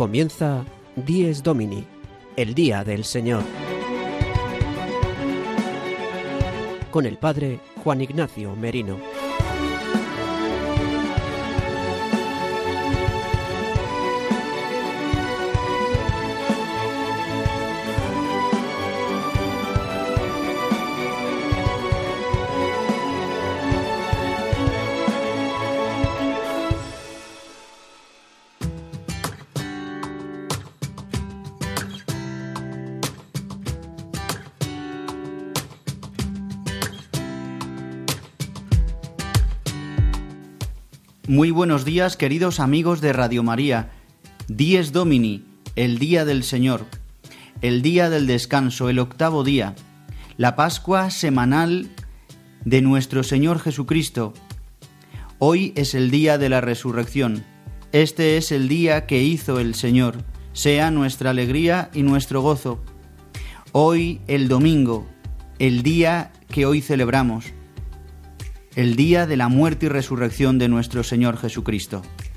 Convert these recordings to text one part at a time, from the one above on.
Comienza Dies Domini, el Día del Señor, con el Padre Juan Ignacio Merino. Muy buenos días, queridos amigos de Radio María. Dies Domini, el Día del Señor, el Día del Descanso, el octavo día, la Pascua semanal de nuestro Señor Jesucristo. Hoy es el día de la resurrección. Este es el día que hizo el Señor. Sea nuestra alegría y nuestro gozo. Hoy, el domingo, el día que hoy celebramos, el día de la muerte y resurrección de nuestro Señor Jesucristo.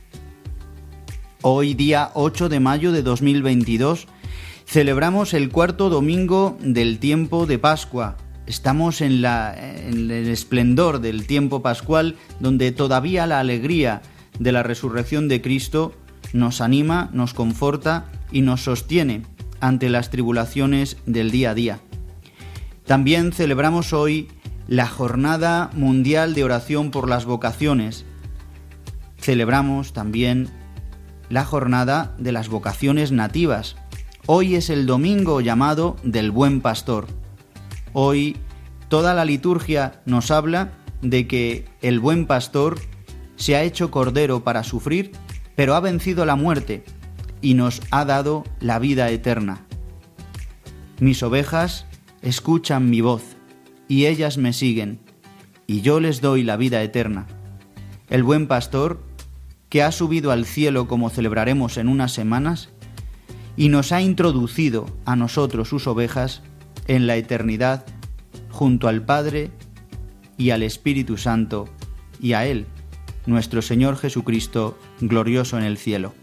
Hoy, día 8 de mayo de 2022, celebramos el cuarto domingo del tiempo de Pascua. Estamos en el esplendor del tiempo pascual, donde todavía la alegría de la resurrección de Cristo nos anima, nos conforta y nos sostiene ante las tribulaciones del día a día. También celebramos hoy la Jornada Mundial de Oración por las Vocaciones. Celebramos también la Jornada de las Vocaciones Nativas. Hoy es el domingo llamado del Buen Pastor. Hoy toda la liturgia nos habla de que el Buen Pastor se ha hecho cordero para sufrir, pero ha vencido la muerte y nos ha dado la vida eterna. Mis ovejas escuchan mi voz, y ellas me siguen, y yo les doy la vida eterna. El buen pastor, que ha subido al cielo como celebraremos en unas semanas, y nos ha introducido a nosotros, sus ovejas, en la eternidad, junto al Padre y al Espíritu Santo, y a Él, nuestro Señor Jesucristo, glorioso en el cielo.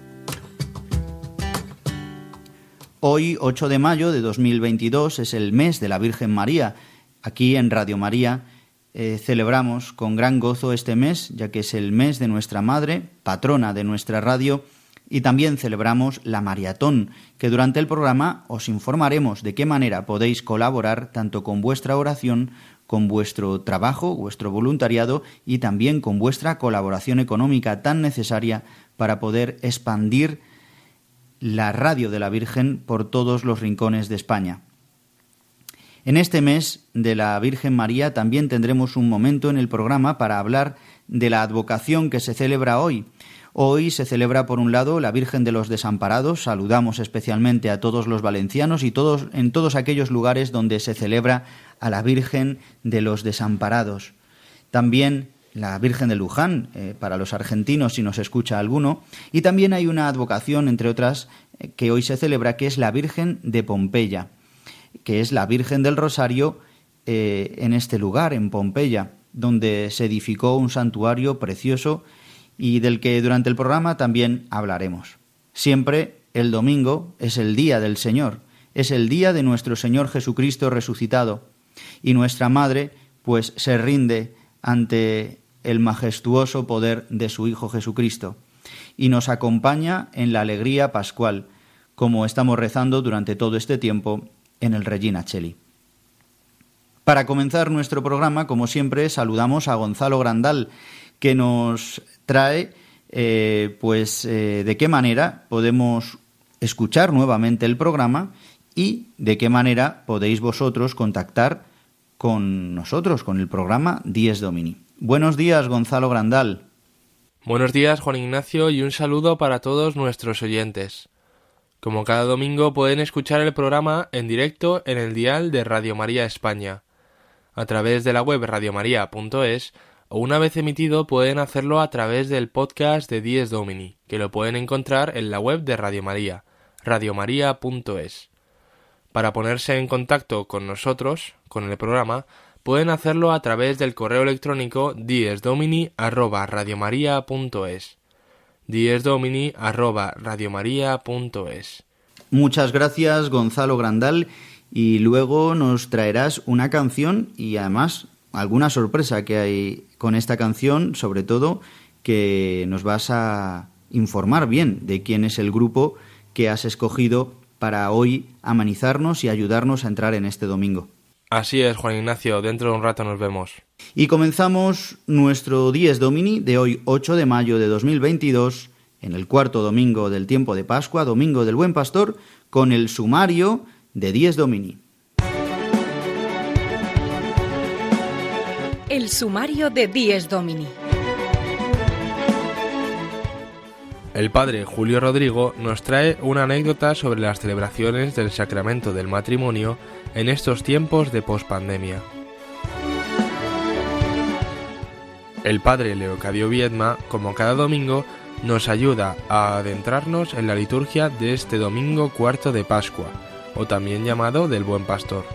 Hoy, 8 de mayo de 2022, es el mes de la Virgen María. Aquí en Radio María celebramos con gran gozo este mes, ya que es el mes de nuestra Madre, patrona de nuestra radio, y también celebramos la Mariatón, que durante el programa os informaremos de qué manera podéis colaborar tanto con vuestra oración, con vuestro trabajo, vuestro voluntariado y también con vuestra colaboración económica tan necesaria para poder expandir la radio de la Virgen por todos los rincones de España. En este mes de la Virgen María también tendremos un momento en el programa para hablar de la advocación que se celebra hoy. Hoy se celebra, por un lado, la Virgen de los Desamparados. Saludamos especialmente a todos los valencianos y en todos aquellos lugares donde se celebra a la Virgen de los Desamparados. También la Virgen de Luján, para los argentinos, si nos escucha alguno. Y también hay una advocación, entre otras, que hoy se celebra, que es la Virgen de Pompeya, que es la Virgen del Rosario en este lugar, en Pompeya, donde se edificó un santuario precioso y del que durante el programa también hablaremos. Siempre el domingo es el día del Señor, es el día de nuestro Señor Jesucristo resucitado, y nuestra Madre pues se rinde ante el majestuoso poder de su Hijo Jesucristo y nos acompaña en la alegría pascual, como estamos rezando durante todo este tiempo en el Regina Coeli. Para comenzar nuestro programa, como siempre, saludamos a Gonzalo Grandal, que nos trae de qué manera podemos escuchar nuevamente el programa y de qué manera podéis vosotros contactar con nosotros, con el programa Dies Domini. Buenos días, Gonzalo Grandal. Buenos días, Juan Ignacio, y un saludo para todos nuestros oyentes. Como cada domingo pueden escuchar el programa en directo en el dial de Radio María España, a través de la web radiomaria.es, o una vez emitido pueden hacerlo a través del podcast de Dies Domini, que lo pueden encontrar en la web de Radio María, radiomaria.es. Para ponerse en contacto con nosotros, con el programa, pueden hacerlo a través del correo electrónico diesdomini@radiomaria.es. diesdomini@radiomaria.es. Muchas gracias, Gonzalo Grandal, y luego nos traerás una canción y además alguna sorpresa que hay con esta canción, sobre todo que nos vas a informar bien de quién es el grupo que has escogido para hoy amenizarnos y ayudarnos a entrar en este domingo. Así es, Juan Ignacio, dentro de un rato nos vemos. Y comenzamos nuestro Dies Domini de hoy, 8 de mayo de 2022, en el cuarto domingo del tiempo de Pascua, Domingo del Buen Pastor, con el sumario de Dies Domini. El sumario de Dies Domini. El padre Julio Rodrigo nos trae una anécdota sobre las celebraciones del sacramento del matrimonio en estos tiempos de pospandemia. El padre Leocadio Viedma, como cada domingo, nos ayuda a adentrarnos en la liturgia de este domingo cuarto de Pascua, o también llamado del Buen Pastor.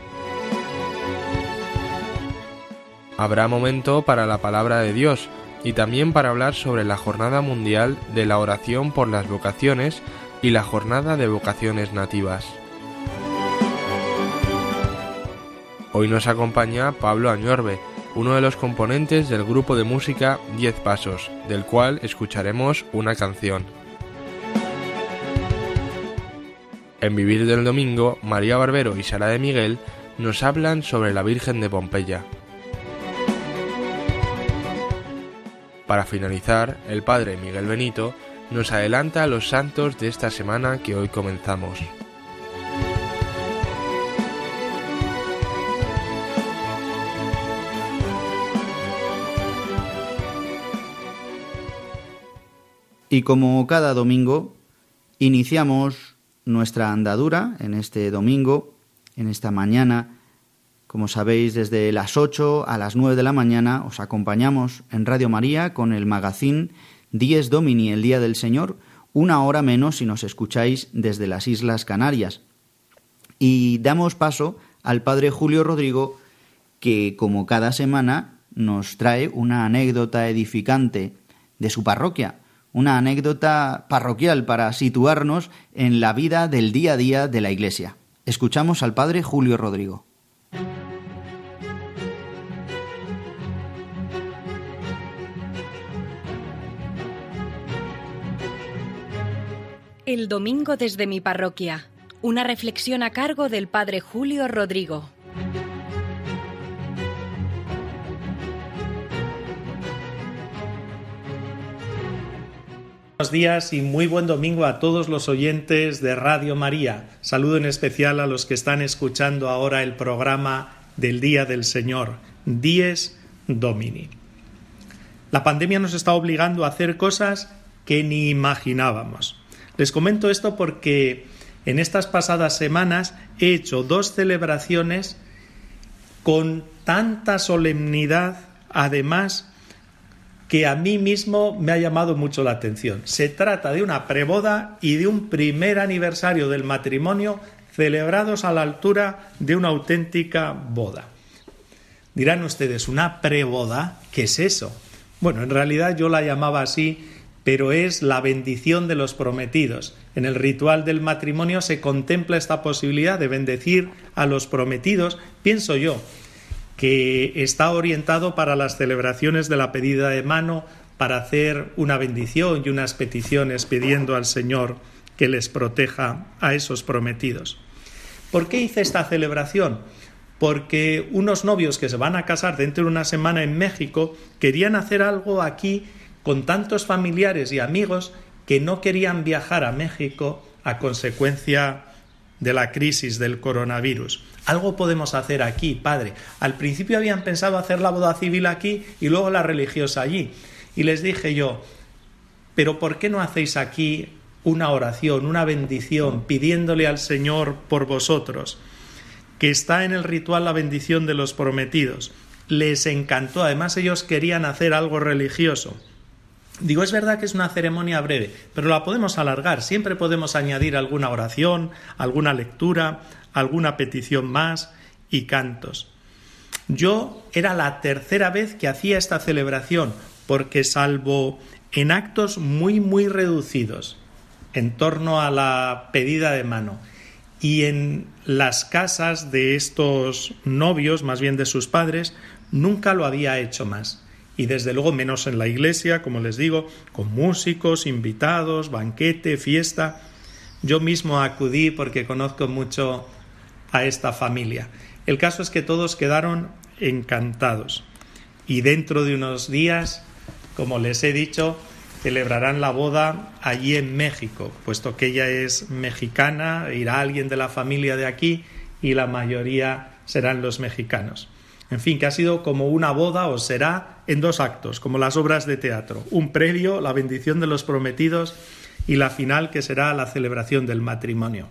Habrá momento para la palabra de Dios y también para hablar sobre la Jornada Mundial de la Oración por las Vocaciones y la Jornada de Vocaciones Nativas. Hoy nos acompaña Pablo Añorbe, uno de los componentes del grupo de música 10 Pasos, del cual escucharemos una canción. En Vivir del Domingo, María Barbero y Sara de Miguel nos hablan sobre la Virgen de Pompeya. Para finalizar, el padre Miguel Benito nos adelanta los santos de esta semana que hoy comenzamos. Y como cada domingo, iniciamos nuestra andadura en este domingo, en esta mañana. Como sabéis, desde las 8 a las 9 de la mañana os acompañamos en Radio María con el magazín Dies Domini, el Día del Señor, una hora menos si nos escucháis desde las Islas Canarias. Y damos paso al padre Julio Rodrigo, que como cada semana nos trae una anécdota edificante de su parroquia, una anécdota parroquial para situarnos en la vida del día a día de la Iglesia. Escuchamos al padre Julio Rodrigo. El domingo desde mi parroquia. Una reflexión a cargo del padre Julio Rodrigo. Buenos días y muy buen domingo a todos los oyentes de Radio María. Saludo en especial a los que están escuchando ahora el programa del Día del Señor, Dies Domini. La pandemia nos está obligando a hacer cosas que ni imaginábamos. Les comento esto porque en estas pasadas semanas he hecho 2 celebraciones con tanta solemnidad, además, que a mí mismo me ha llamado mucho la atención. Se trata de una preboda y de un primer aniversario del matrimonio celebrados a la altura de una auténtica boda. Dirán ustedes, ¿una preboda? ¿Qué es eso? Bueno, en realidad yo la llamaba así, pero es la bendición de los prometidos. En el ritual del matrimonio se contempla esta posibilidad de bendecir a los prometidos, pienso yo, que está orientado para las celebraciones de la pedida de mano, para hacer una bendición y unas peticiones pidiendo al Señor que les proteja a esos prometidos. ¿Por qué hice esta celebración? Porque unos novios que se van a casar dentro de una semana en México querían hacer algo aquí con tantos familiares y amigos que no querían viajar a México a consecuencia de la crisis del coronavirus. Algo podemos hacer aquí, padre. Al principio habían pensado hacer la boda civil aquí y luego la religiosa allí. Y les dije yo, ¿pero por qué no hacéis aquí una oración, una bendición, pidiéndole al Señor por vosotros? Que está en el ritual la bendición de los prometidos. Les encantó. Además, ellos querían hacer algo religioso. Digo, es verdad que es una ceremonia breve, pero la podemos alargar. Siempre podemos añadir alguna oración, alguna lectura, alguna petición más y cantos. Yo era la tercera vez que hacía esta celebración, porque salvo en actos muy reducidos, en torno a la pedida de mano. Y en las casas de estos novios, más bien de sus padres, nunca lo había hecho más. Y desde luego menos en la iglesia, como les digo, con músicos, invitados, banquete, fiesta. Yo mismo acudí porque conozco mucho a esta familia. El caso es que todos quedaron encantados. Y dentro de unos días, como les he dicho, celebrarán la boda allí en México, puesto que ella es mexicana, irá alguien de la familia de aquí y la mayoría serán los mexicanos. En fin, que ha sido como una boda, o será, en 2 actos, como las obras de teatro. Un previo, la bendición de los prometidos, y la final, que será la celebración del matrimonio.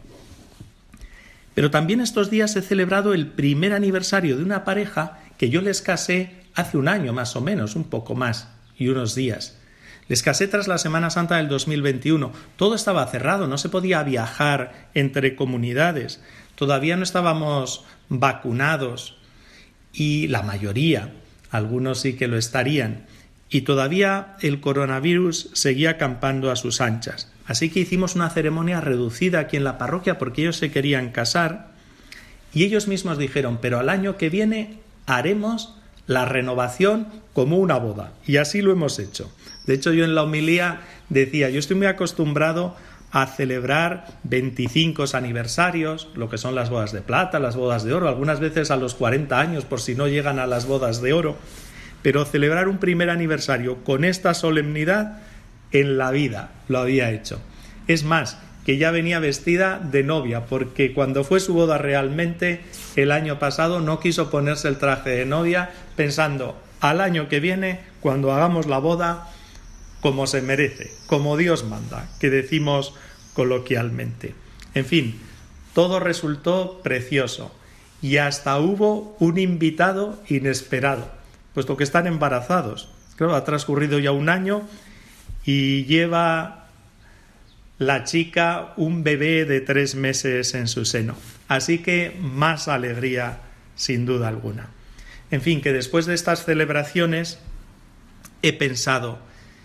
Pero también estos días he celebrado el primer aniversario de una pareja que yo les casé hace un año más o menos, un poco más, y unos días. Les casé tras la Semana Santa del 2021. Todo estaba cerrado, no se podía viajar entre comunidades. Todavía no estábamos vacunados. Y la mayoría, algunos sí que lo estarían. Y todavía el coronavirus seguía campando a sus anchas. Así que hicimos una ceremonia reducida aquí en la parroquia porque ellos se querían casar. Y ellos mismos dijeron, pero al año que viene haremos la renovación como una boda. Y así lo hemos hecho. De hecho, yo en la homilía decía, yo estoy muy acostumbrado a celebrar 25 aniversarios, lo que son las bodas de plata, las bodas de oro, algunas veces a los 40 años, por si no llegan a las bodas de oro. Pero celebrar un primer aniversario con esta solemnidad, en la vida lo había hecho. Es más, que ya venía vestida de novia, porque cuando fue su boda realmente, el año pasado, no quiso ponerse el traje de novia, pensando, al año que viene, cuando hagamos la boda, como se merece, como Dios manda, que decimos coloquialmente. En fin, todo resultó precioso, y hasta hubo un invitado inesperado, puesto que están embarazados. Claro, ha transcurrido ya un año y lleva la chica un bebé de 3 meses en su seno. Así que más alegría, sin duda alguna. En fin, que después de estas celebraciones he pensado,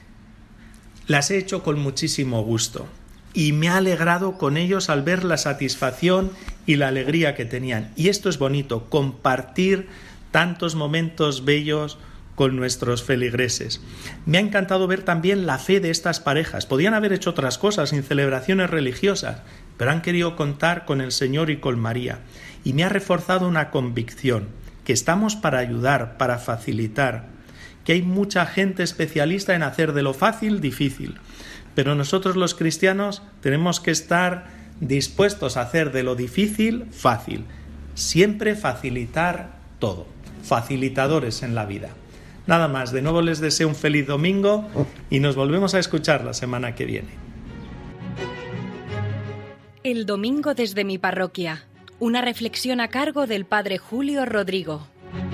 las he hecho con muchísimo gusto y me ha alegrado con ellos al ver la satisfacción y la alegría que tenían. Y esto es bonito, compartir tantos momentos bellos con nuestros feligreses. Me ha encantado ver también la fe de estas parejas. Podían haber hecho otras cosas sin celebraciones religiosas, pero han querido contar con el Señor y con María. Y me ha reforzado una convicción, que estamos para ayudar, para facilitar, que hay mucha gente especialista en hacer de lo fácil difícil, pero nosotros los cristianos tenemos que estar dispuestos a hacer de lo difícil fácil, siempre facilitar todo, facilitadores en la vida. Nada más, de nuevo les deseo un feliz domingo y nos volvemos a escuchar la semana que viene. El domingo desde mi parroquia, una reflexión a cargo del Padre Julio Rodrigo.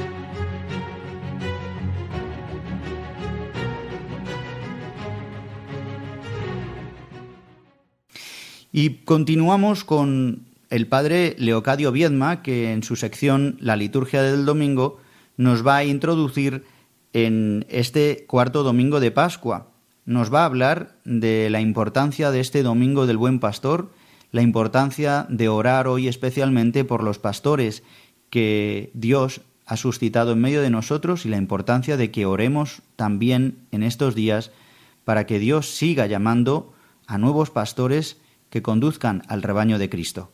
Y continuamos con el padre Leocadio Viedma, que en su sección La liturgia del domingo nos va a introducir en este 4º domingo de Pascua. Nos va a hablar de la importancia de este domingo del Buen Pastor, la importancia de orar hoy especialmente por los pastores que Dios ha suscitado en medio de nosotros y la importancia de que oremos también en estos días para que Dios siga llamando a nuevos pastores que conduzcan al rebaño de Cristo.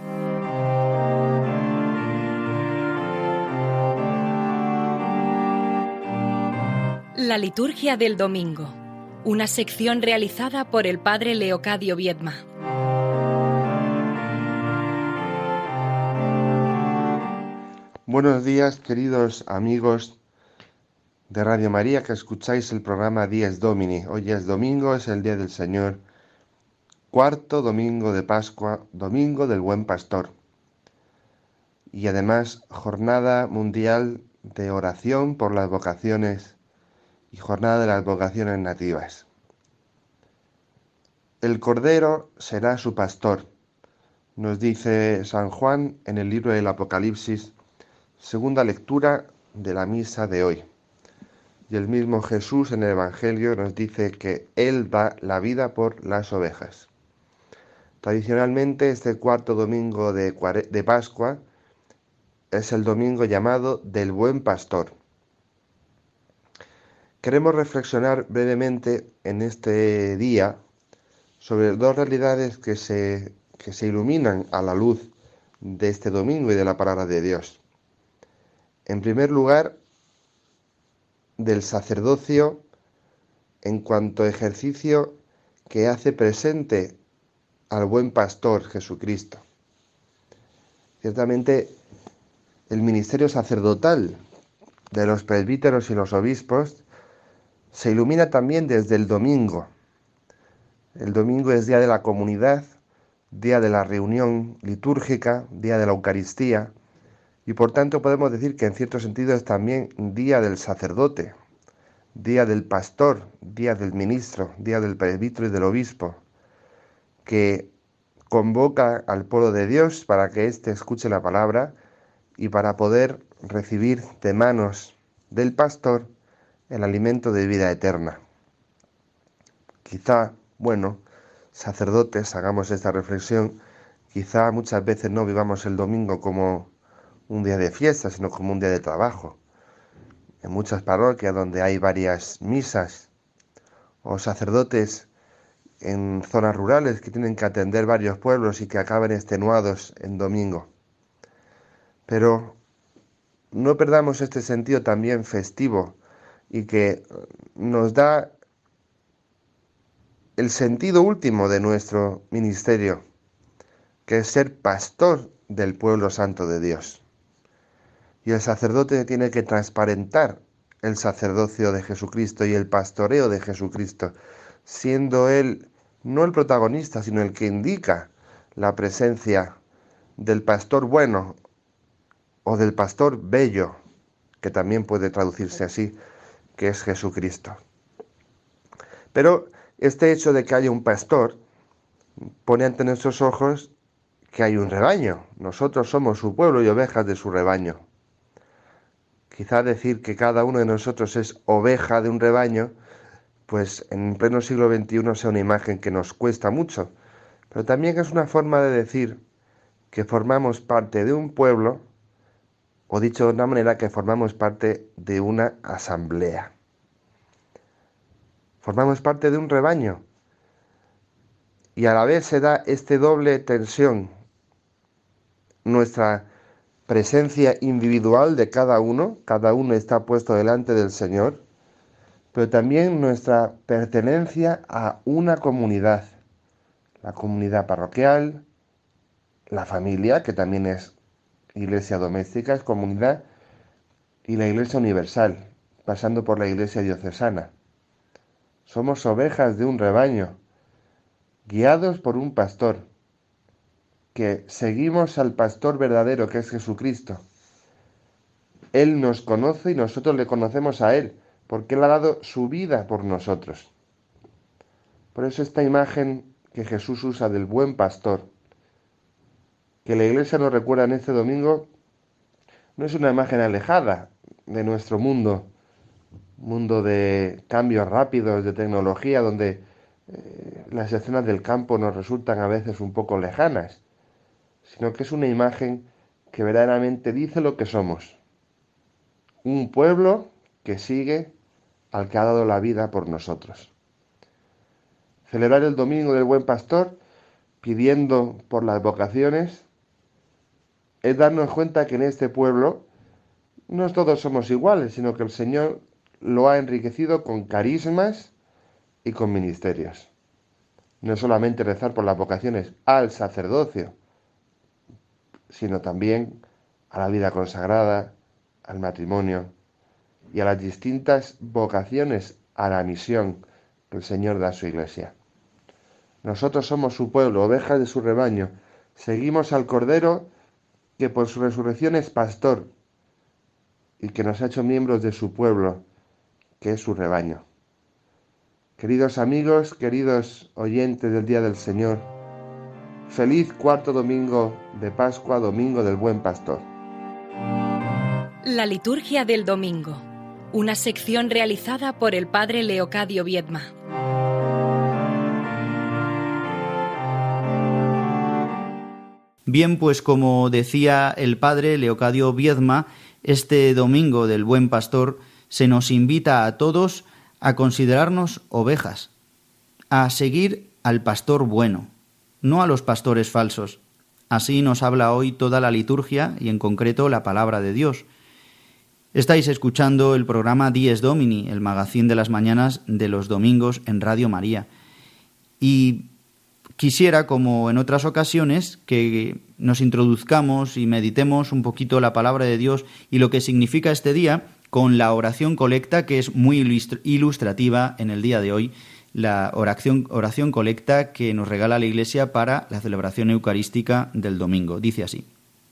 La liturgia del domingo, una sección realizada por el Padre Leocadio Viedma. Buenos días, queridos amigos de Radio María, que escucháis el programa Dies Domini. Hoy es domingo, es el Día del Señor, 4º domingo de Pascua, domingo del Buen Pastor. Y además, jornada mundial de oración por las vocaciones y jornada de las vocaciones nativas. El Cordero será su pastor, nos dice San Juan en el libro del Apocalipsis, segunda lectura de la misa de hoy. Y el mismo Jesús en el Evangelio nos dice que Él da la vida por las ovejas. Tradicionalmente, este cuarto domingo de Pascua es el domingo llamado del Buen Pastor. Queremos reflexionar brevemente en este día sobre dos realidades que se iluminan a la luz de este domingo y de la palabra de Dios. En primer lugar, del sacerdocio en cuanto ejercicio que hace presente al buen pastor Jesucristo. Ciertamente, el ministerio sacerdotal de los presbíteros y los obispos se ilumina también desde el domingo. El domingo es día de la comunidad, día de la reunión litúrgica, día de la Eucaristía, y por tanto podemos decir que en cierto sentido es también día del sacerdote, día del pastor, día del ministro, día del presbítero y del obispo, que convoca al pueblo de Dios para que éste escuche la palabra y para poder recibir de manos del pastor el alimento de vida eterna. Quizá, sacerdotes, hagamos esta reflexión, quizá muchas veces no vivamos el domingo como un día de fiesta, sino como un día de trabajo. En muchas parroquias donde hay varias misas, o sacerdotes en zonas rurales que tienen que atender varios pueblos y que acaban extenuados en domingo. Pero no perdamos este sentido también festivo y que nos da el sentido último de nuestro ministerio, que es ser pastor del pueblo santo de Dios. Y el sacerdote tiene que transparentar el sacerdocio de Jesucristo y el pastoreo de Jesucristo, siendo él no el protagonista, sino el que indica la presencia del pastor bueno o del pastor bello, que también puede traducirse así, que es Jesucristo. Pero este hecho de que haya un pastor pone ante nuestros ojos que hay un rebaño. Nosotros somos su pueblo y ovejas de su rebaño. Quizá decir que cada uno de nosotros es oveja de un rebaño, pues en pleno siglo XXI sea una imagen que nos cuesta mucho, pero también es una forma de decir que formamos parte de un pueblo, o dicho de una manera, que formamos parte de una asamblea. Formamos parte de un rebaño, y a la vez se da esta doble tensión, nuestra presencia individual de cada uno está puesto delante del Señor, pero también nuestra pertenencia a una comunidad, la comunidad parroquial, la familia, que también es iglesia doméstica, es comunidad, y la iglesia universal, pasando por la iglesia diocesana. Somos ovejas de un rebaño, guiados por un pastor, que seguimos al pastor verdadero, que es Jesucristo. Él nos conoce y nosotros le conocemos a Él, porque Él ha dado su vida por nosotros. Por eso esta imagen que Jesús usa del buen pastor, que la Iglesia nos recuerda en este domingo, no es una imagen alejada de nuestro mundo de cambios rápidos, de tecnología, donde las escenas del campo nos resultan a veces un poco lejanas, sino que es una imagen que verdaderamente dice lo que somos. Un pueblo que sigue al que ha dado la vida por nosotros. Celebrar el Domingo del Buen Pastor, pidiendo por las vocaciones, es darnos cuenta que en este pueblo no todos somos iguales, sino que el Señor lo ha enriquecido con carismas y con ministerios. No solamente rezar por las vocaciones al sacerdocio, sino también a la vida consagrada, al matrimonio y a las distintas vocaciones a la misión que el Señor da a su Iglesia. Nosotros somos su pueblo, ovejas de su rebaño. Seguimos al Cordero que por su resurrección es pastor y que nos ha hecho miembros de su pueblo, que es su rebaño. Queridos amigos, queridos oyentes del Día del Señor, feliz cuarto domingo de Pascua, domingo del Buen Pastor. La liturgia del domingo, una sección realizada por el padre Leocadio Viedma. Bien, pues como decía el padre Leocadio Viedma, este domingo del Buen Pastor se nos invita a todos a considerarnos ovejas, a seguir al pastor bueno, no a los pastores falsos. Así nos habla hoy toda la liturgia y en concreto la palabra de Dios. Estáis escuchando el programa Dies Domini, el magazín de las mañanas de los domingos en Radio María. Y quisiera, como en otras ocasiones, que nos introduzcamos y meditemos un poquito la palabra de Dios y lo que significa este día con la oración colecta, que es muy ilustrativa en el día de hoy, la oración colecta que nos regala la Iglesia para la celebración eucarística del domingo. Dice así: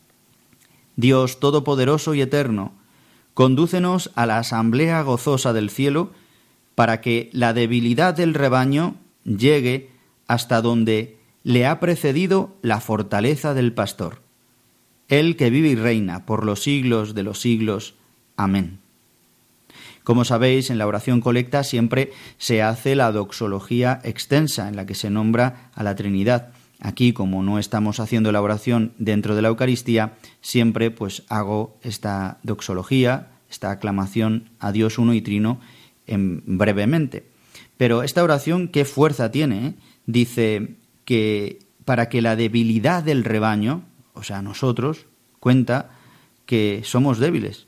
Dios Todopoderoso y Eterno, condúcenos a la asamblea gozosa del cielo para que la debilidad del rebaño llegue hasta donde le ha precedido la fortaleza del pastor. Él que vive y reina por los siglos de los siglos. Amén. Como sabéis, en la oración colecta siempre se hace la doxología extensa, en la que se nombra a la Trinidad. Aquí, como no estamos haciendo la oración dentro de la Eucaristía, siempre pues hago esta doxología, esta aclamación a Dios uno y trino brevemente. Pero esta oración, ¿qué fuerza tiene? Dice que para que la debilidad del rebaño, o sea, nosotros, cuenta que somos débiles,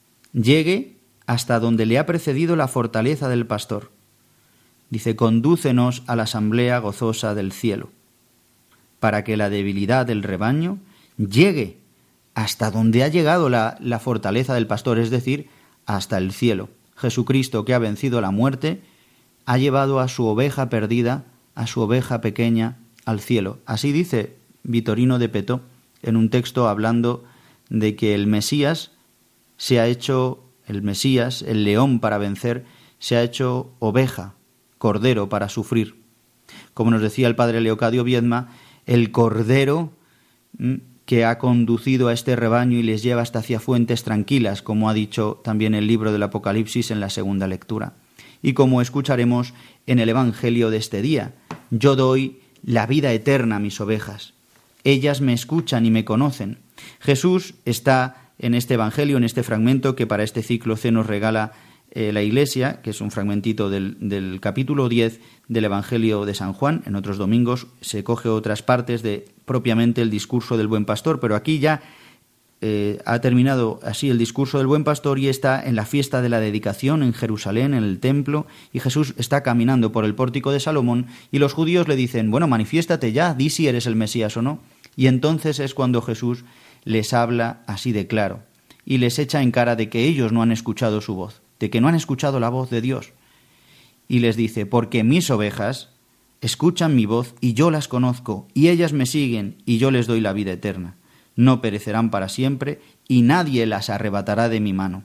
llegue hasta donde le ha precedido la fortaleza del pastor. Dice, condúcenos a la asamblea gozosa del cielo, para que la debilidad del rebaño llegue hasta donde ha llegado la fortaleza del pastor, es decir, hasta el cielo. Jesucristo, que ha vencido la muerte, ha llevado a su oveja perdida, a su oveja pequeña, al cielo. Así dice Vitorino de Petó en un texto hablando de que el Mesías se ha hecho, el león para vencer, se ha hecho oveja, cordero para sufrir. Como nos decía el padre Leocadio Viedma, el cordero que ha conducido a este rebaño y les lleva hasta hacia fuentes tranquilas, como ha dicho también el libro del Apocalipsis en la segunda lectura. Y como escucharemos en el Evangelio de este día, yo doy la vida eterna a mis ovejas. Ellas me escuchan y me conocen. Jesús está en este Evangelio, en este fragmento que para este ciclo C nos regala la Iglesia, que es un fragmentito del capítulo 10 del Evangelio de San Juan. En otros domingos se coge otras partes de propiamente el discurso del Buen Pastor, pero aquí ya ha terminado así el discurso del Buen Pastor y está en la fiesta de la dedicación en Jerusalén, en el templo, y Jesús está caminando por el pórtico de Salomón y los judíos le dicen, bueno, manifiéstate ya, di si eres el Mesías o no. Y entonces es cuando Jesús les habla así de claro y les echa en cara de que ellos no han escuchado su voz, de que no han escuchado la voz de Dios. Y les dice, porque mis ovejas escuchan mi voz y yo las conozco, y ellas me siguen y yo les doy la vida eterna. No perecerán para siempre y nadie las arrebatará de mi mano.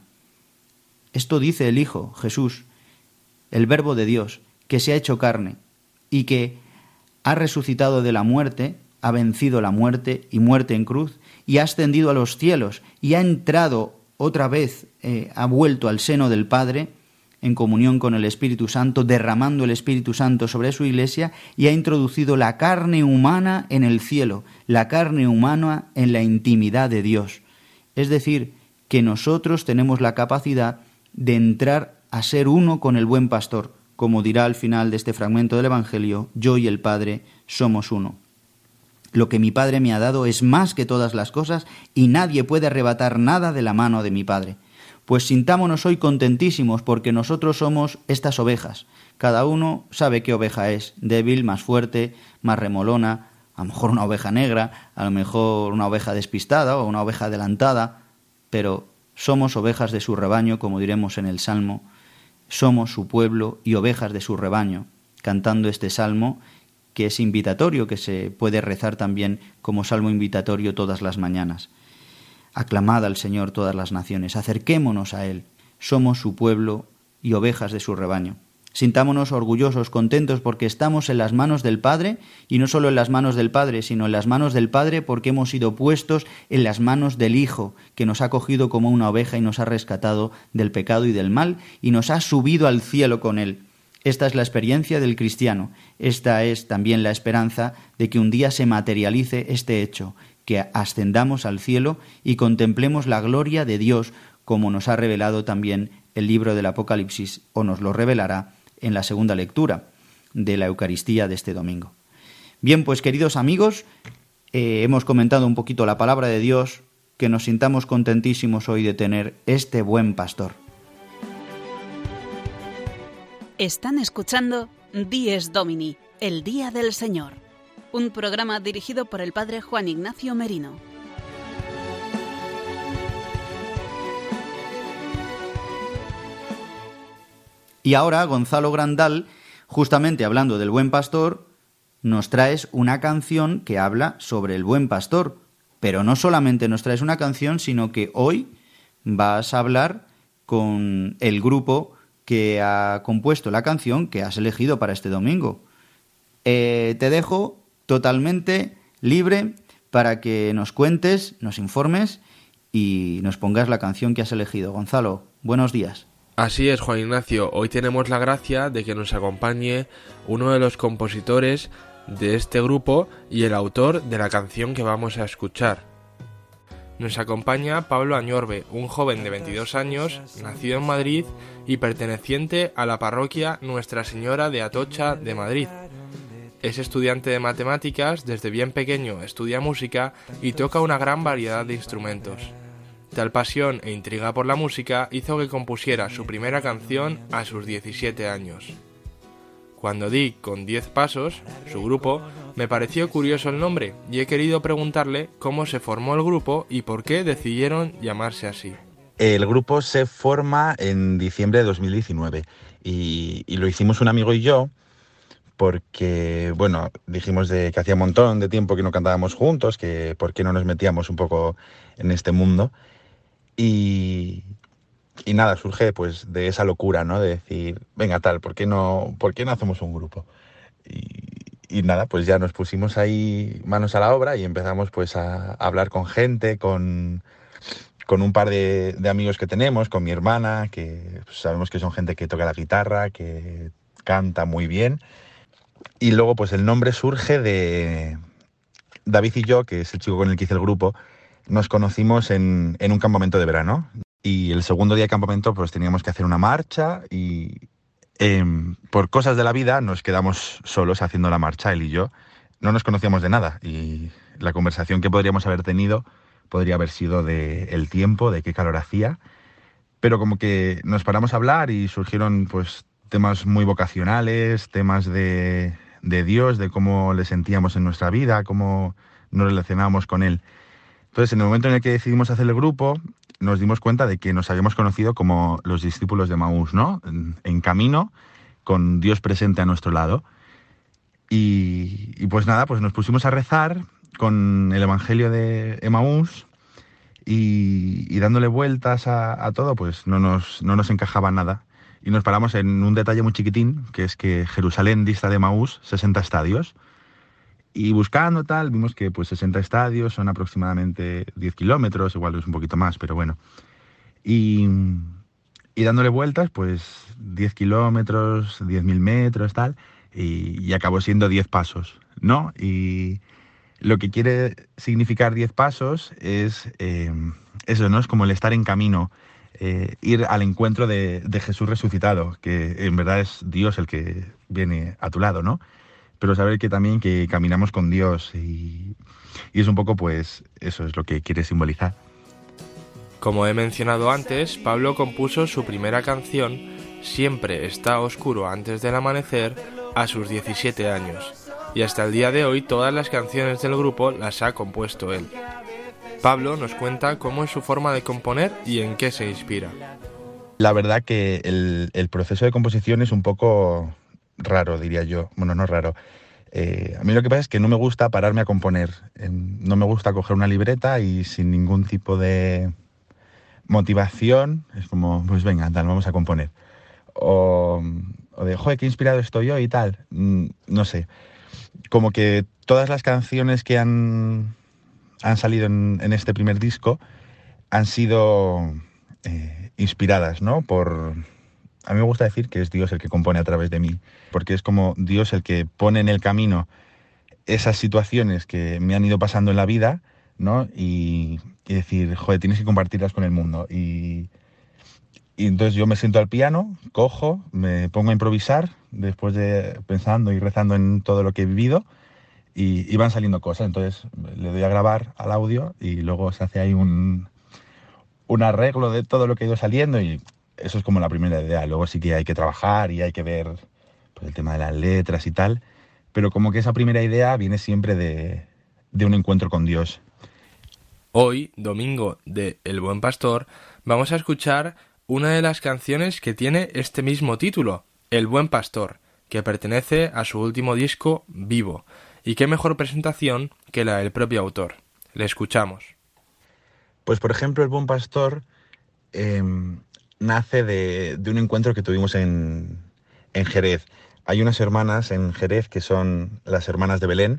Esto dice el Hijo, Jesús, el Verbo de Dios, que se ha hecho carne y que ha resucitado de la muerte, ha vencido la muerte y muerte en cruz, y ha ascendido a los cielos y ha entrado otra vez, ha vuelto al seno del Padre en comunión con el Espíritu Santo, derramando el Espíritu Santo sobre su Iglesia, y ha introducido la carne humana en el cielo, la carne humana en la intimidad de Dios. Es decir, que nosotros tenemos la capacidad de entrar a ser uno con el Buen Pastor, como dirá al final de este fragmento del Evangelio, yo y el Padre somos uno. Lo que mi Padre me ha dado es más que todas las cosas y nadie puede arrebatar nada de la mano de mi Padre. Pues sintámonos hoy contentísimos porque nosotros somos estas ovejas. Cada uno sabe qué oveja es, débil, más fuerte, más remolona, a lo mejor una oveja negra, a lo mejor una oveja despistada o una oveja adelantada, pero somos ovejas de su rebaño, como diremos en el Salmo, somos su pueblo y ovejas de su rebaño, cantando este Salmo que es invitatorio, que se puede rezar también como salmo invitatorio todas las mañanas. Aclamad al Señor todas las naciones, acerquémonos a Él, somos su pueblo y ovejas de su rebaño. Sintámonos orgullosos, contentos, porque estamos en las manos del Padre, y no solo en las manos del Padre, sino en las manos del Padre porque hemos sido puestos en las manos del Hijo, que nos ha cogido como una oveja y nos ha rescatado del pecado y del mal, y nos ha subido al cielo con Él. Esta es la experiencia del cristiano. Esta es también la esperanza de que un día se materialice este hecho, que ascendamos al cielo y contemplemos la gloria de Dios, como nos ha revelado también el libro del Apocalipsis, o nos lo revelará en la segunda lectura de la Eucaristía de este domingo. Bien, pues queridos amigos, hemos comentado un poquito la palabra de Dios, que nos sintamos contentísimos hoy de tener este buen pastor. Están escuchando Dies Domini, el Día del Señor, un programa dirigido por el Padre Juan Ignacio Merino. Y ahora, Gonzalo Grandal, justamente hablando del buen pastor, nos traes una canción que habla sobre el buen pastor. Pero no solamente nos traes una canción, sino que hoy vas a hablar con el grupo que ha compuesto la canción que has elegido para este domingo. Te dejo totalmente libre para que nos cuentes, nos informes y nos pongas la canción que has elegido. Gonzalo, buenos días. Así es, Juan Ignacio. Hoy tenemos la gracia de que nos acompañe uno de los compositores de este grupo y el autor de la canción que vamos a escuchar. Nos acompaña Pablo Añorbe, un joven de 22 años, nacido en Madrid y perteneciente a la parroquia Nuestra Señora de Atocha de Madrid. Es estudiante de matemáticas, desde bien pequeño estudia música y toca una gran variedad de instrumentos. Tal pasión e intriga por la música hizo que compusiera su primera canción a sus 17 años. Cuando di con 10 pasos, su grupo, me pareció curioso el nombre y he querido preguntarle cómo se formó el grupo y por qué decidieron llamarse así. El grupo se forma en diciembre de 2019 y lo hicimos un amigo y yo porque, bueno, dijimos que hacía un montón de tiempo que no cantábamos juntos, que por qué no nos metíamos un poco en este mundo. Y nada, surge pues de esa locura, ¿no? De decir, venga tal, ¿por qué no hacemos un grupo? Y nada, pues ya nos pusimos ahí manos a la obra y empezamos pues a hablar con gente, con un par de amigos que tenemos, con mi hermana, que pues, sabemos que son gente que toca la guitarra, que canta muy bien. Y luego pues el nombre surge de David y yo, que es el chico con el que hice el grupo. Nos conocimos en un campamento de verano y el segundo día de campamento pues teníamos que hacer una marcha y por cosas de la vida nos quedamos solos haciendo la marcha, él y yo. No nos conocíamos de nada y la conversación que podríamos haber tenido podría haber sido de el tiempo, de qué calor hacía, pero como que nos paramos a hablar y surgieron pues temas muy vocacionales, temas de Dios, de cómo le sentíamos en nuestra vida, cómo nos relacionábamos con Él. Entonces, en el momento en el que decidimos hacer el grupo, nos dimos cuenta de que nos habíamos conocido como los discípulos de Emaús, ¿no? En camino, con Dios presente a nuestro lado. Y pues nada, pues nos pusimos a rezar con el Evangelio de Emaús y dándole vueltas a todo, pues no nos encajaba nada. Y nos paramos en un detalle muy chiquitín, que es que Jerusalén dista de Emaús 60 estadios. Y buscando tal, vimos que pues 60 estadios son aproximadamente 10 kilómetros, igual es un poquito más, pero bueno. Y dándole vueltas, pues 10 kilómetros, 10.000 metros, tal, y acabó siendo 10 pasos, ¿no? Y lo que quiere significar 10 pasos es eso, ¿no? Es como el estar en camino, ir al encuentro de Jesús resucitado, que en verdad es Dios el que viene a tu lado, ¿no? Pero saber que también que caminamos con Dios y es un poco, pues, eso es lo que quiere simbolizar. Como he mencionado antes, Pablo compuso su primera canción, Siempre está oscuro antes del amanecer, a sus 17 años, y hasta el día de hoy todas las canciones del grupo las ha compuesto él. Pablo nos cuenta cómo es su forma de componer y en qué se inspira. La verdad que el proceso de composición es un poco raro, diría yo. Bueno, no raro. A mí lo que pasa es que no me gusta pararme a componer. No me gusta coger una libreta y sin ningún tipo de motivación, es como, pues venga, tal, vamos a componer. O o de, joder, qué inspirado estoy yo y tal. No sé, como que todas las canciones que han salido en este primer disco han sido inspiradas, ¿no? A mí me gusta decir que es Dios el que compone a través de mí, porque es como Dios el que pone en el camino esas situaciones que me han ido pasando en la vida, ¿no? Y decir, joder, tienes que compartirlas con el mundo. Y entonces yo me siento al piano, cojo, me pongo a improvisar, después de pensando y rezando en todo lo que he vivido, y van saliendo cosas. Entonces le doy a grabar al audio y luego se hace ahí un arreglo de todo lo que ha ido saliendo, y eso es como la primera idea. Luego sí que hay que trabajar y hay que ver pues, el tema de las letras y tal, pero como que esa primera idea viene siempre de un encuentro con Dios. Hoy, domingo de El Buen Pastor, vamos a escuchar una de las canciones que tiene este mismo título, El Buen Pastor, que pertenece a su último disco, Vivo. Y qué mejor presentación que la del propio autor. Le escuchamos. Pues por ejemplo, El Buen Pastor nace de un encuentro que tuvimos en Jerez. Hay unas hermanas en Jerez que son las hermanas de Belén,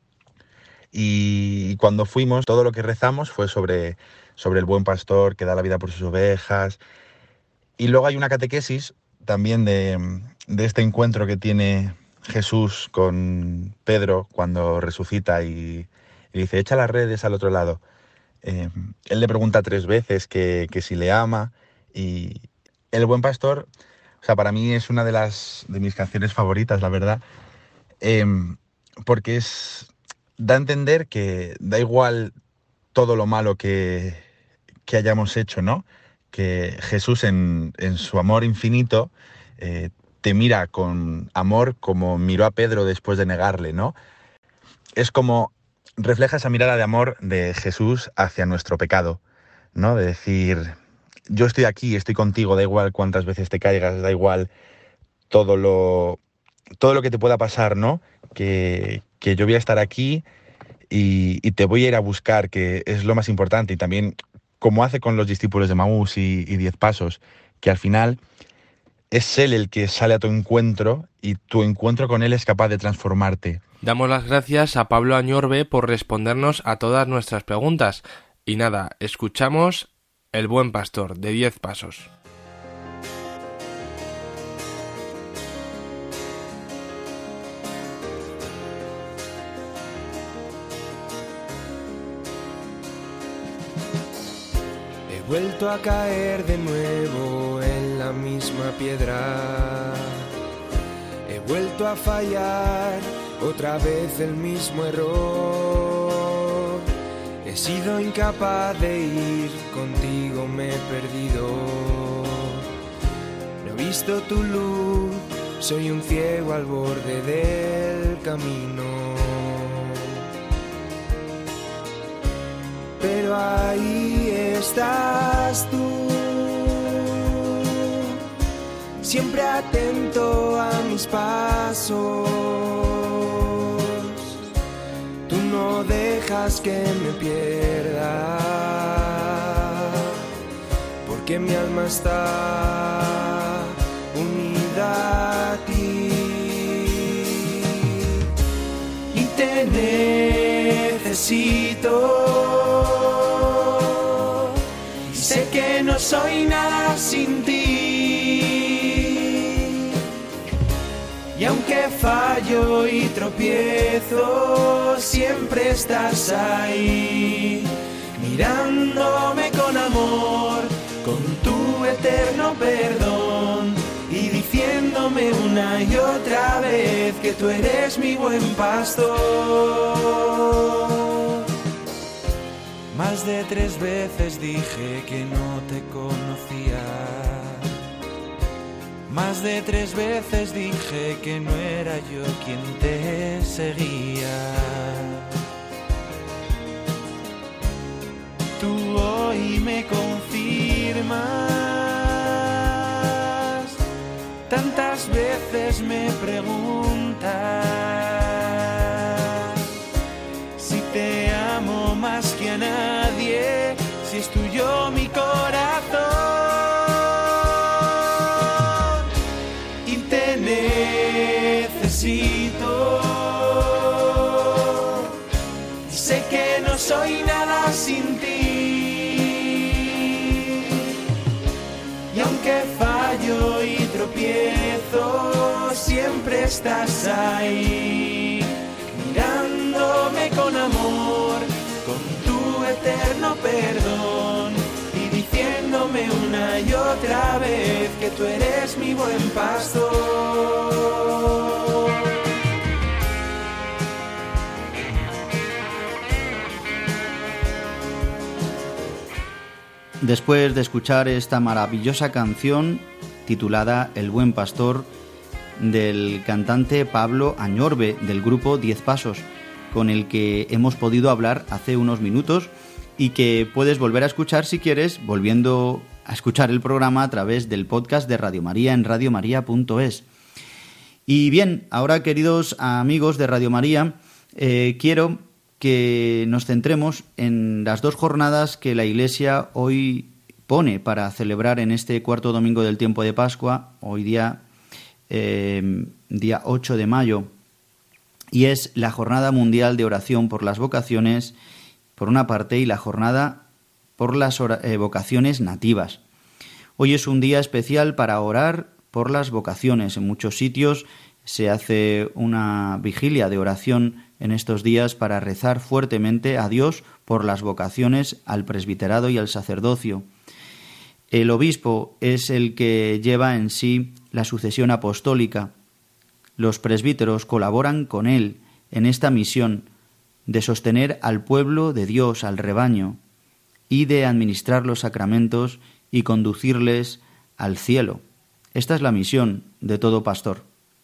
y cuando fuimos todo lo que rezamos fue sobre el buen pastor que da la vida por sus ovejas. Y luego hay una catequesis también de este encuentro que tiene Jesús con Pedro cuando resucita y dice, echa las redes al otro lado. Él le pregunta 3 veces que si le ama, y El Buen Pastor, o sea, para mí es una de mis canciones favoritas, la verdad, porque da a entender que da igual todo lo malo que hayamos hecho, ¿no? Que Jesús en su amor infinito te mira con amor como miró a Pedro después de negarle, ¿no? Es como refleja esa mirada de amor de Jesús hacia nuestro pecado, ¿no? De decir, yo estoy aquí, estoy contigo, da igual cuántas veces te caigas, da igual todo lo que te pueda pasar, ¿no? Que yo voy a estar aquí y te voy a ir a buscar, que es lo más importante. Y también, como hace con los discípulos de Maús y 10 pasos, que al final es Él el que sale a tu encuentro y tu encuentro con Él es capaz de transformarte. Damos las gracias a Pablo Añorbe por respondernos a todas nuestras preguntas. Y nada, escuchamos El Buen Pastor, de 10 pasos. He vuelto a caer de nuevo en la misma piedra. He vuelto a fallar, otra vez el mismo error. He sido incapaz de ir contigo, me he perdido. No he visto tu luz, soy un ciego al borde del camino. Pero ahí estás tú, siempre atento a mis pasos. Tú no dejas que me pierda, porque mi alma está unida a ti. Y te necesito, y sé que no soy nada sin ti. Y aunque fallo y tropiezo, siempre estás ahí, mirándome con amor, con tu eterno perdón, y diciéndome una y otra vez que tú eres mi buen pastor. Más de 3 veces dije que no te conocía. Más de 3 veces dije que no era yo quien te seguía. Tú hoy me confirmas, tantas veces me preguntas si te amo más que a nadie, si es tuyo mi corazón. Y te siempre estás ahí, mirándome con amor, con tu eterno perdón, y diciéndome una y otra vez que tú eres mi buen pastor. Después de escuchar esta maravillosa canción titulada El Buen Pastor, del cantante Pablo Añorbe, del grupo 10 Pasos, con el que hemos podido hablar hace unos minutos y que puedes volver a escuchar si quieres, volviendo a escuchar el programa a través del podcast de Radio María en radiomaria.es. Y bien, ahora, queridos amigos de Radio María, quiero que nos centremos en las dos jornadas que la Iglesia hoy pone para celebrar en este cuarto domingo del tiempo de Pascua, hoy día 8 de mayo, y es la Jornada Mundial de Oración por las Vocaciones, por una parte, y la Jornada por las Vocaciones Nativas. Hoy es un día especial para orar por las vocaciones. En muchos sitios se hace una vigilia de oración en estos días para rezar fuertemente a Dios por las vocaciones al presbiterado y al sacerdocio. El obispo es el que lleva en sí la sucesión apostólica. Los presbíteros colaboran con él en esta misión de sostener al pueblo de Dios, al rebaño, y de administrar los sacramentos y conducirles al cielo. Esta es la misión de todo pastor.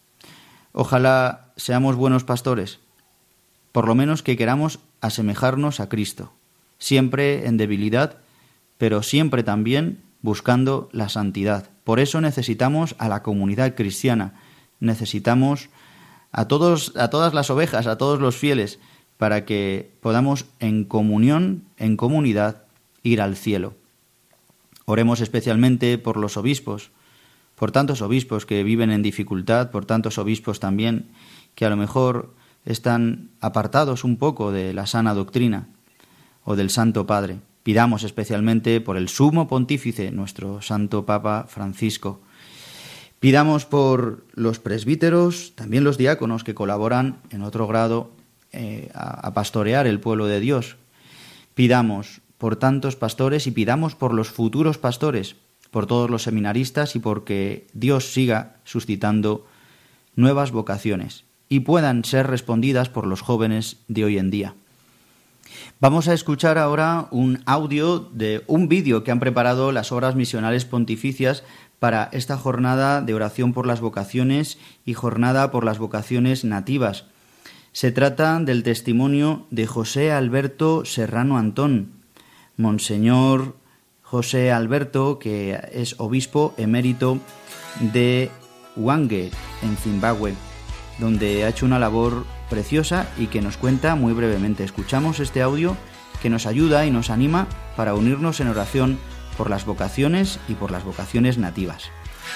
Ojalá seamos buenos pastores, por lo menos que queramos asemejarnos a Cristo, siempre en debilidad, pero siempre también buscando la santidad. Por eso necesitamos a la comunidad cristiana, necesitamos a todas las ovejas, a todos los fieles, para que podamos en comunión, en comunidad, ir al cielo. Oremos especialmente por los obispos, por tantos obispos que viven en dificultad, por tantos obispos también que a lo mejor están apartados un poco de la sana doctrina o del Santo Padre. Pidamos especialmente por el Sumo Pontífice, nuestro Santo Papa Francisco. Pidamos por los presbíteros, también los diáconos que colaboran en otro grado a pastorear el pueblo de Dios. Pidamos por tantos pastores y pidamos por los futuros pastores, por todos los seminaristas y porque Dios siga suscitando nuevas vocaciones y puedan ser respondidas por los jóvenes de hoy en día. Vamos a escuchar ahora un audio de un vídeo que han preparado las Obras Misionales Pontificias para esta jornada de oración por las vocaciones y jornada por las vocaciones nativas. Se trata del testimonio de José Alberto Serrano Antón, Monseñor José Alberto, que es obispo emérito de Hwange, en Zimbabue, donde ha hecho una labor preciosa y que nos cuenta muy brevemente. Escuchamos este audio que nos ayuda y nos anima para unirnos en oración por las vocaciones y por las vocaciones nativas.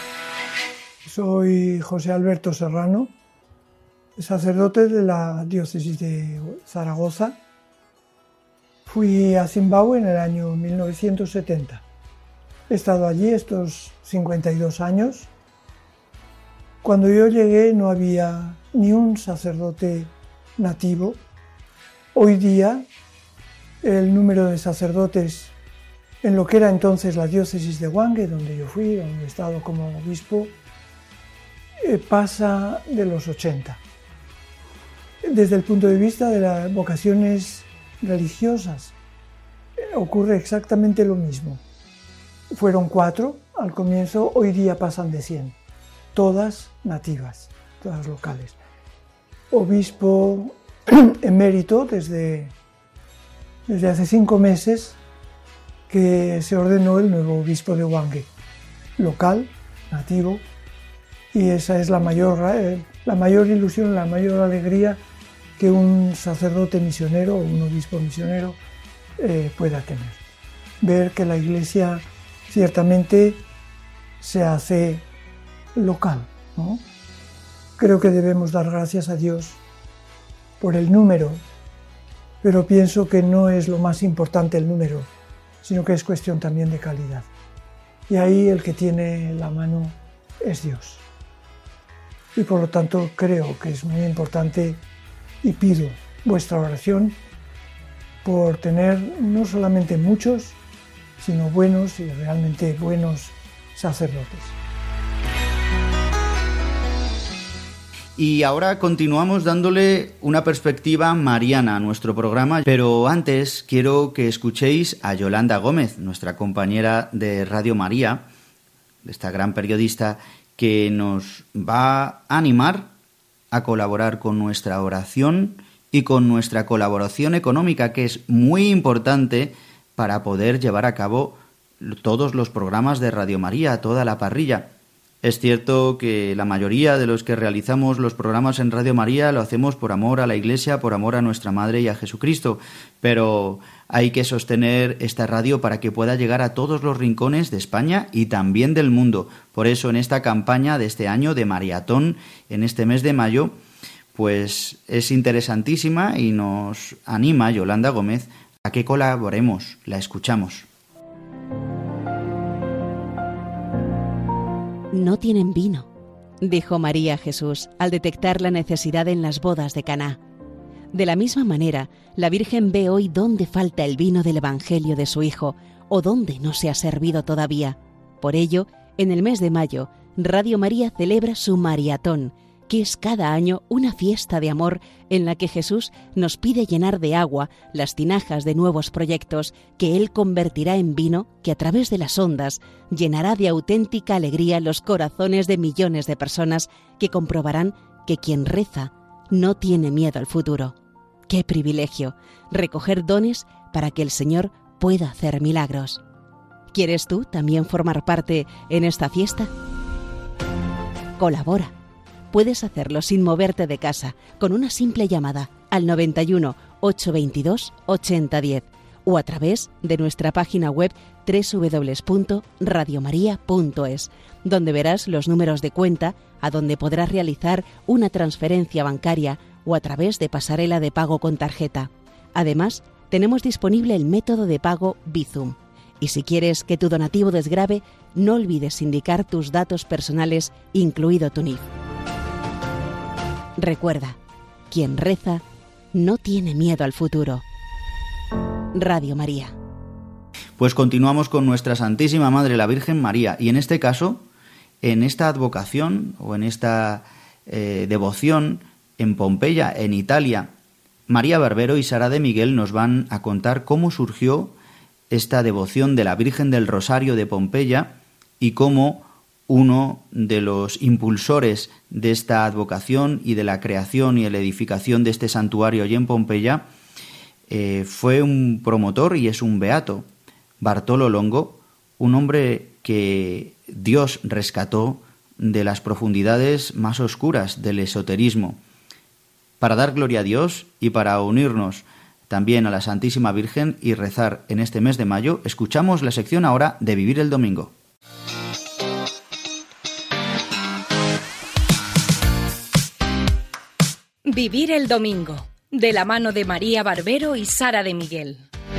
Soy José Alberto Serrano, sacerdote de la diócesis de Zaragoza. Fui a Zimbabue en el año 1970. He estado allí estos 52 años. Cuando yo llegué no había ni un sacerdote nativo. Hoy día el número de sacerdotes en lo que era entonces la diócesis de Hwange, donde yo fui, donde he estado como obispo, pasa de los 80. Desde el punto de vista de las vocaciones religiosas ocurre exactamente lo mismo. Fueron 4 al comienzo, hoy día pasan de 100. Todas nativas, todas locales. Obispo emérito desde hace 5 meses que se ordenó el nuevo obispo de Hwange, local, nativo, y esa es la mayor ilusión, la mayor alegría que un sacerdote misionero o un obispo misionero pueda tener. Ver que la Iglesia ciertamente se hace local, ¿no? Creo que debemos dar gracias a Dios por el número, pero pienso que no es lo más importante el número, sino que es cuestión también de calidad. Y ahí el que tiene la mano es Dios. y por lo tanto creo que es muy importante y pido vuestra oración por tener no solamente muchos, sino buenos y realmente buenos sacerdotes. Y ahora continuamos dándole una perspectiva mariana a nuestro programa, pero antes quiero que escuchéis a Yolanda Gómez, nuestra compañera de Radio María, esta gran periodista, que nos va a animar a colaborar con nuestra oración y con nuestra colaboración económica, que es muy importante para poder llevar a cabo todos los programas de Radio María, toda la parrilla. Es cierto que la mayoría de los que realizamos los programas en Radio María lo hacemos por amor a la Iglesia, por amor a nuestra Madre y a Jesucristo, pero hay que sostener esta radio para que pueda llegar a todos los rincones de España y también del mundo. Por eso en esta campaña de este año de maratón, en este mes de mayo, pues es interesantísima y nos anima Yolanda Gómez a que colaboremos. La escuchamos. No tienen vino, dijo María a Jesús al detectar la necesidad en las bodas de Caná. De la misma manera, la Virgen ve hoy dónde falta el vino del Evangelio de su Hijo o dónde no se ha servido todavía. Por ello, en el mes de mayo, Radio María celebra su maratón, que es cada año una fiesta de amor en la que Jesús nos pide llenar de agua las tinajas de nuevos proyectos que Él convertirá en vino que a través de las ondas llenará de auténtica alegría los corazones de millones de personas que comprobarán que quien reza no tiene miedo al futuro. ¡Qué privilegio! Recoger dones para que el Señor pueda hacer milagros. ¿Quieres tú también formar parte en esta fiesta? Colabora. Puedes hacerlo sin moverte de casa, con una simple llamada al 91 822 8010 o a través de nuestra página web www.radiomaria.es, donde verás los números de cuenta a donde podrás realizar una transferencia bancaria o a través de pasarela de pago con tarjeta. Además, tenemos disponible el método de pago Bizum. Y si quieres que tu donativo desgrave, no olvides indicar tus datos personales, incluido tu NIF. Recuerda, quien reza no tiene miedo al futuro. Radio María. Pues continuamos con nuestra Santísima Madre, la Virgen María, y en este caso, en esta advocación o en esta devoción en Pompeya, en Italia, María Barbero y Sara de Miguel nos van a contar cómo surgió esta devoción de la Virgen del Rosario de Pompeya y cómo uno de los impulsores de esta advocación y de la creación y la edificación de este santuario allí en Pompeya fue un promotor y es un beato, Bartolo Longo, un hombre que Dios rescató de las profundidades más oscuras del esoterismo. Para dar gloria a Dios y para unirnos también a la Santísima Virgen y rezar en este mes de mayo, escuchamos la sección ahora de Vivir el Domingo. Vivir el Domingo, de la mano de María Barbero y Sara de Miguel.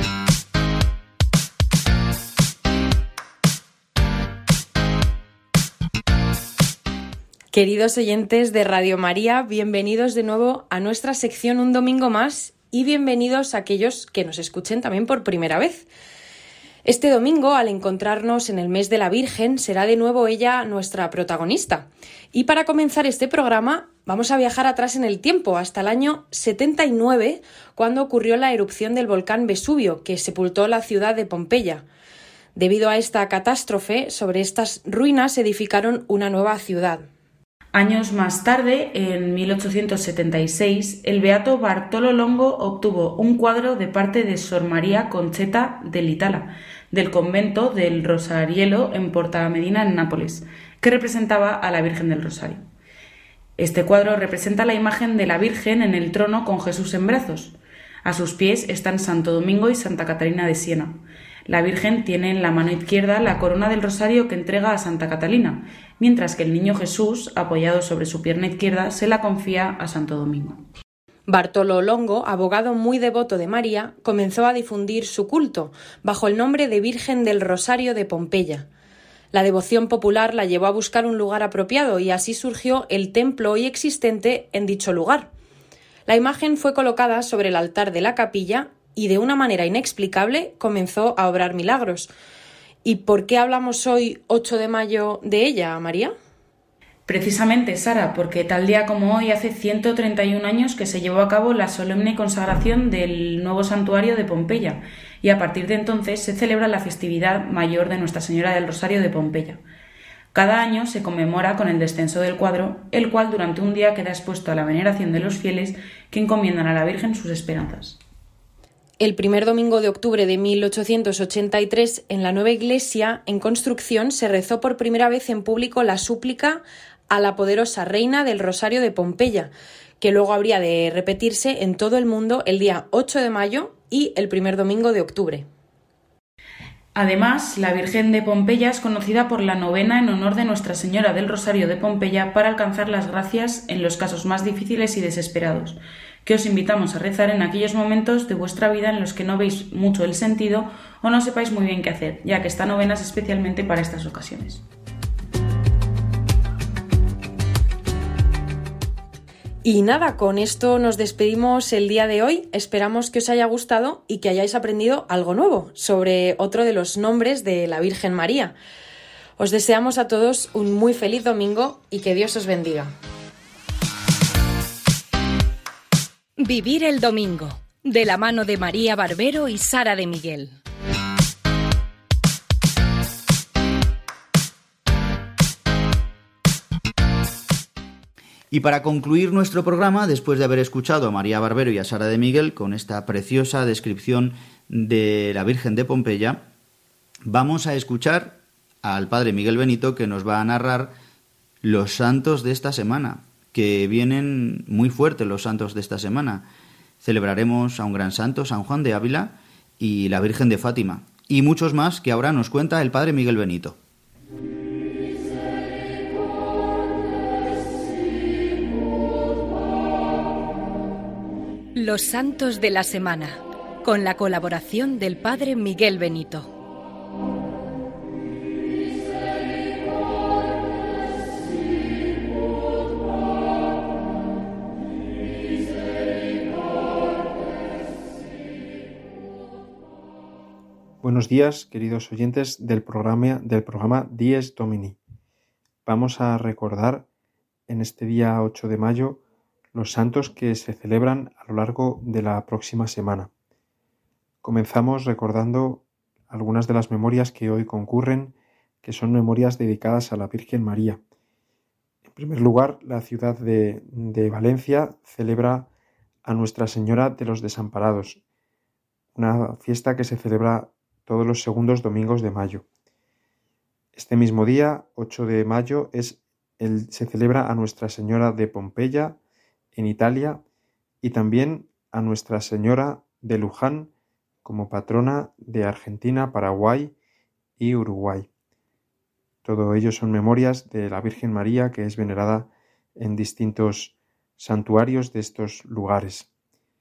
Queridos oyentes de Radio María, bienvenidos de nuevo a nuestra sección Un Domingo Más y bienvenidos a aquellos que nos escuchen también por primera vez. Este domingo, al encontrarnos en el mes de la Virgen, será de nuevo ella nuestra protagonista. Y para comenzar este programa, vamos a viajar atrás en el tiempo, hasta el año 79, cuando ocurrió la erupción del volcán Vesubio, que sepultó la ciudad de Pompeya. Debido a esta catástrofe, sobre estas ruinas se edificaron una nueva ciudad. Años más tarde, en 1876, el beato Bartolo Longo obtuvo un cuadro de parte de Sor María Concetta dell'Itala, del convento del Rosariello en Porta Medina, en Nápoles, que representaba a la Virgen del Rosario. Este cuadro representa la imagen de la Virgen en el trono con Jesús en brazos. A sus pies están Santo Domingo y Santa Catalina de Siena. La Virgen tiene en la mano izquierda la corona del rosario que entrega a Santa Catalina, mientras que el niño Jesús, apoyado sobre su pierna izquierda, se la confía a Santo Domingo. Bartolo Longo, abogado muy devoto de María, comenzó a difundir su culto bajo el nombre de Virgen del Rosario de Pompeya. La devoción popular la llevó a buscar un lugar apropiado y así surgió el templo hoy existente en dicho lugar. La imagen fue colocada sobre el altar de la capilla y de una manera inexplicable comenzó a obrar milagros. ¿Y por qué hablamos hoy, 8 de mayo, de ella, María? Precisamente, Sara, porque tal día como hoy hace 131 años que se llevó a cabo la solemne consagración del nuevo santuario de Pompeya y a partir de entonces se celebra la festividad mayor de Nuestra Señora del Rosario de Pompeya. Cada año se conmemora con el descenso del cuadro, el cual durante un día queda expuesto a la veneración de los fieles que encomiendan a la Virgen sus esperanzas. El primer domingo de octubre de 1883, en la nueva iglesia en construcción, se rezó por primera vez en público la súplica a la poderosa reina del Rosario de Pompeya, que luego habría de repetirse en todo el mundo el día 8 de mayo y el primer domingo de octubre. Además, la Virgen de Pompeya es conocida por la novena en honor de Nuestra Señora del Rosario de Pompeya para alcanzar las gracias en los casos más difíciles y desesperados, que os invitamos a rezar en aquellos momentos de vuestra vida en los que no veis mucho el sentido o no sepáis muy bien qué hacer, ya que esta novena es especialmente para estas ocasiones. Y nada, con esto nos despedimos el día de hoy. Esperamos que os haya gustado y que hayáis aprendido algo nuevo sobre otro de los nombres de la Virgen María. Os deseamos a todos un muy feliz domingo y que Dios os bendiga. Vivir el domingo, de la mano de María Barbero y Sara de Miguel. Y para concluir nuestro programa, después de haber escuchado a María Barbero y a Sara de Miguel con esta preciosa descripción de la Virgen de Pompeya, vamos a escuchar al Padre Miguel Benito, que nos va a narrar los santos de esta semana, que vienen muy fuertes los santos de esta semana. Celebraremos a un gran santo, San Juan de Ávila, y la Virgen de Fátima, y muchos más que ahora nos cuenta el Padre Miguel Benito. Los santos de la semana, con la colaboración del Padre Miguel Benito. Buenos días, queridos oyentes del programa Dies Domini. Vamos a recordar en este día 8 de mayo los santos que se celebran a lo largo de la próxima semana. Comenzamos recordando algunas de las memorias que hoy concurren, que son memorias dedicadas a la Virgen María. En primer lugar, la ciudad de Valencia celebra a Nuestra Señora de los Desamparados, una fiesta que se celebra todos los segundos domingos de mayo. Este mismo día, 8 de mayo, se celebra a Nuestra Señora de Pompeya, en Italia, y también a Nuestra Señora de Luján como patrona de Argentina, Paraguay y Uruguay. Todo ello son memorias de la Virgen María, que es venerada en distintos santuarios de estos lugares.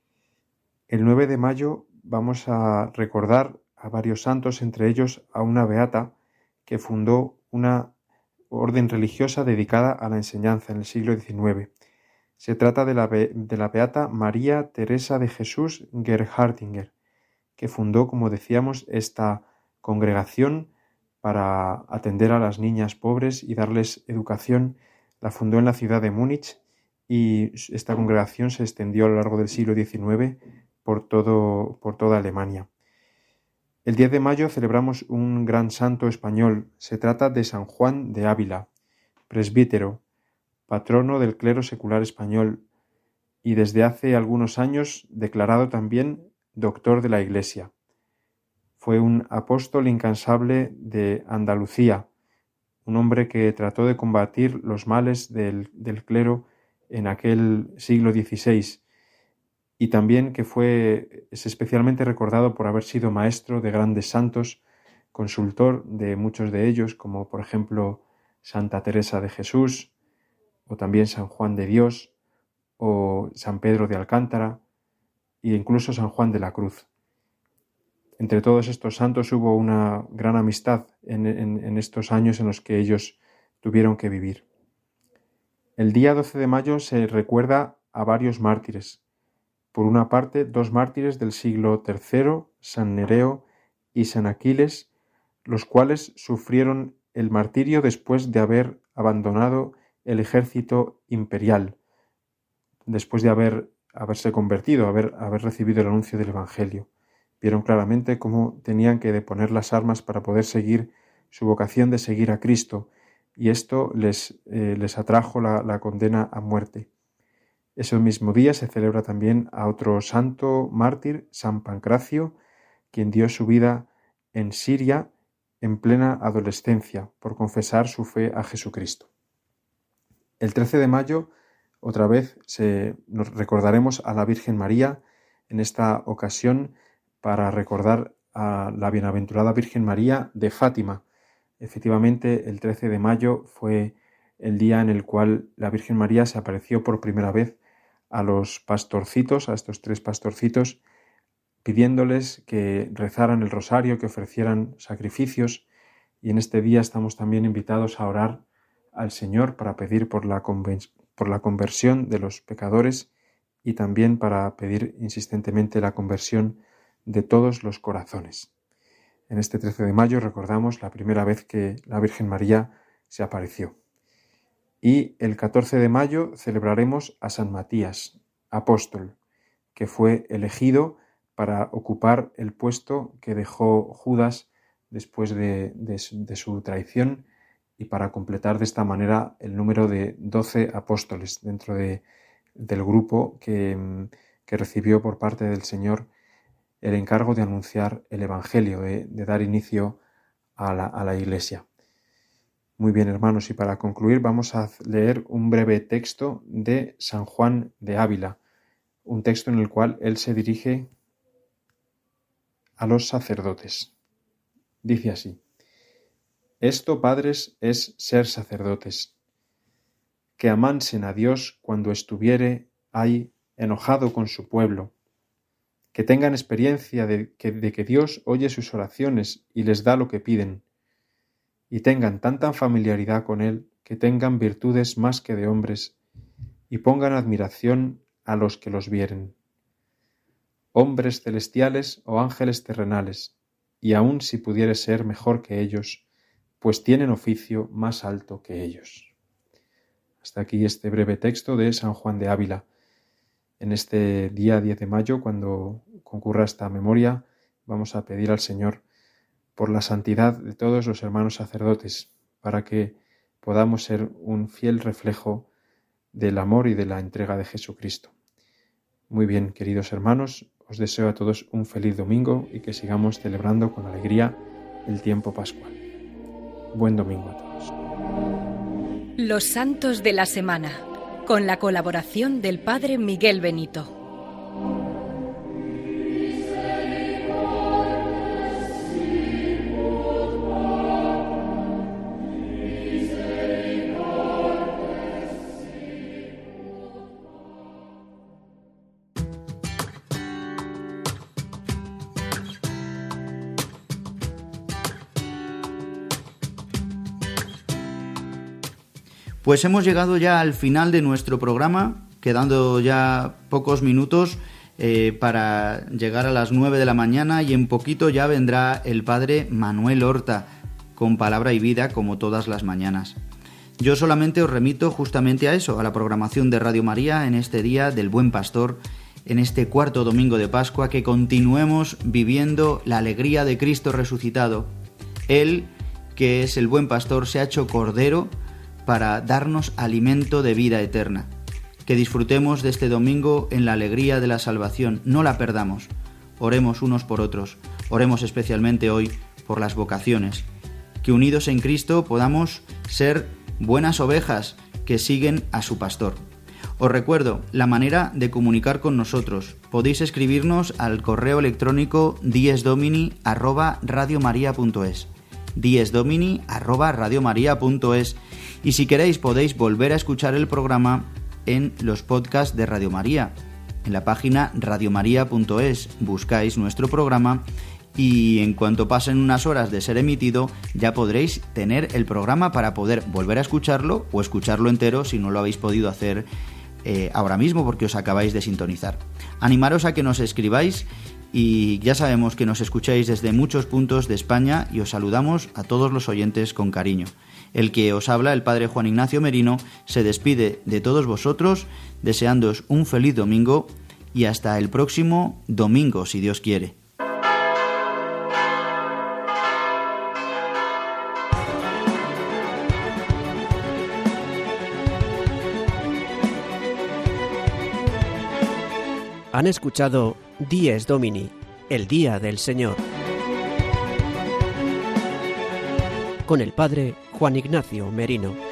El 9 de mayo vamos a recordar a varios santos, entre ellos a una beata que fundó una orden religiosa dedicada a la enseñanza en el siglo XIX. Se trata de la beata María Teresa de Jesús Gerhardinger, que fundó, como decíamos, esta congregación para atender a las niñas pobres y darles educación. La fundó en la ciudad de Múnich y esta congregación se extendió a lo largo del siglo XIX por toda Alemania. El 10 de mayo celebramos un gran santo español. Se trata de San Juan de Ávila, presbítero, patrono del clero secular español y desde hace algunos años declarado también doctor de la Iglesia. Fue un apóstol incansable de Andalucía, un hombre que trató de combatir los males del clero en aquel siglo XVI y también que es especialmente recordado por haber sido maestro de grandes santos, consultor de muchos de ellos, como por ejemplo Santa Teresa de Jesús, o también San Juan de Dios, o San Pedro de Alcántara, e incluso San Juan de la Cruz. Entre todos estos santos hubo una gran amistad en estos años en los que ellos tuvieron que vivir. El día 12 de mayo se recuerda a varios mártires. Por una parte, 2 mártires del siglo III, San Nereo y San Aquiles, los cuales sufrieron el martirio después de haber abandonado el ejército imperial, después de haberse convertido, haber recibido el anuncio del Evangelio. Vieron claramente cómo tenían que deponer las armas para poder seguir su vocación de seguir a Cristo, y esto les atrajo la condena a muerte. Ese mismo día se celebra también a otro santo mártir, San Pancracio, quien dio su vida en Siria en plena adolescencia por confesar su fe a Jesucristo. El 13 de mayo, otra vez, nos recordaremos a la Virgen María, en esta ocasión para recordar a la bienaventurada Virgen María de Fátima. Efectivamente, el 13 de mayo fue el día en el cual la Virgen María se apareció por primera vez a los pastorcitos, a estos 3 pastorcitos, pidiéndoles que rezaran el rosario, que ofrecieran sacrificios, y en este día estamos también invitados a orar al Señor para pedir por la conversión de los pecadores y también para pedir insistentemente la conversión de todos los corazones. En este 13 de mayo recordamos la primera vez que la Virgen María se apareció. Y el 14 de mayo celebraremos a San Matías, apóstol, que fue elegido para ocupar el puesto que dejó Judas después de su traición y para completar de esta manera el número de 12 apóstoles dentro del grupo que recibió por parte del Señor el encargo de anunciar el Evangelio, de dar inicio a la Iglesia. Muy bien, hermanos, y para concluir vamos a leer un breve texto de San Juan de Ávila, un texto en el cual él se dirige a los sacerdotes. Dice así: Esto, padres, es ser sacerdotes, que amansen a Dios cuando estuviere ahí enojado con su pueblo, que tengan experiencia de que Dios oye sus oraciones y les da lo que piden, y tengan tanta familiaridad con Él que tengan virtudes más que de hombres, y pongan admiración a los que los vieren, hombres celestiales o ángeles terrenales, y aun si pudiere ser mejor que ellos, pues tienen oficio más alto que ellos. Hasta aquí este breve texto de San Juan de Ávila. En este día 10 de mayo, cuando concurra esta memoria, vamos a pedir al Señor por la santidad de todos los hermanos sacerdotes, para que podamos ser un fiel reflejo del amor y de la entrega de Jesucristo. Muy bien, queridos hermanos, os deseo a todos un feliz domingo y que sigamos celebrando con alegría el tiempo pascual. Buen domingo a todos. Los santos de la semana, con la colaboración del Padre Miguel Benito. Pues hemos llegado ya al final de nuestro programa, quedando ya pocos minutos para llegar a las 9 de la mañana, y en poquito ya vendrá el Padre Manuel Horta con Palabra y Vida, como todas las mañanas. Yo solamente os remito justamente a eso, a la programación de Radio María en este Día del Buen Pastor, en este cuarto domingo de Pascua, que continuemos viviendo la alegría de Cristo resucitado. Él, que es el Buen Pastor, se ha hecho Cordero para darnos alimento de vida eterna. Que disfrutemos de este domingo en la alegría de la salvación, no la perdamos. Oremos unos por otros, oremos especialmente hoy por las vocaciones. Que unidos en Cristo podamos ser buenas ovejas que siguen a su pastor. Os recuerdo la manera de comunicar con nosotros. Podéis escribirnos al correo electrónico diesdomini@radiomaria.es, diesdomini@radiomaria.es. Y si queréis podéis volver a escuchar el programa en los podcasts de Radio María. En la página radiomaria.es buscáis nuestro programa y en cuanto pasen unas horas de ser emitido ya podréis tener el programa para poder volver a escucharlo o escucharlo entero si no lo habéis podido hacer ahora mismo porque os acabáis de sintonizar. Animaros a que nos escribáis y ya sabemos que nos escucháis desde muchos puntos de España y os saludamos a todos los oyentes con cariño. El que os habla, el Padre Juan Ignacio Merino, se despide de todos vosotros deseándoos un feliz domingo y hasta el próximo domingo, si Dios quiere. Han escuchado Dies Domini, el Día del Señor, con el Padre Juan Ignacio Merino.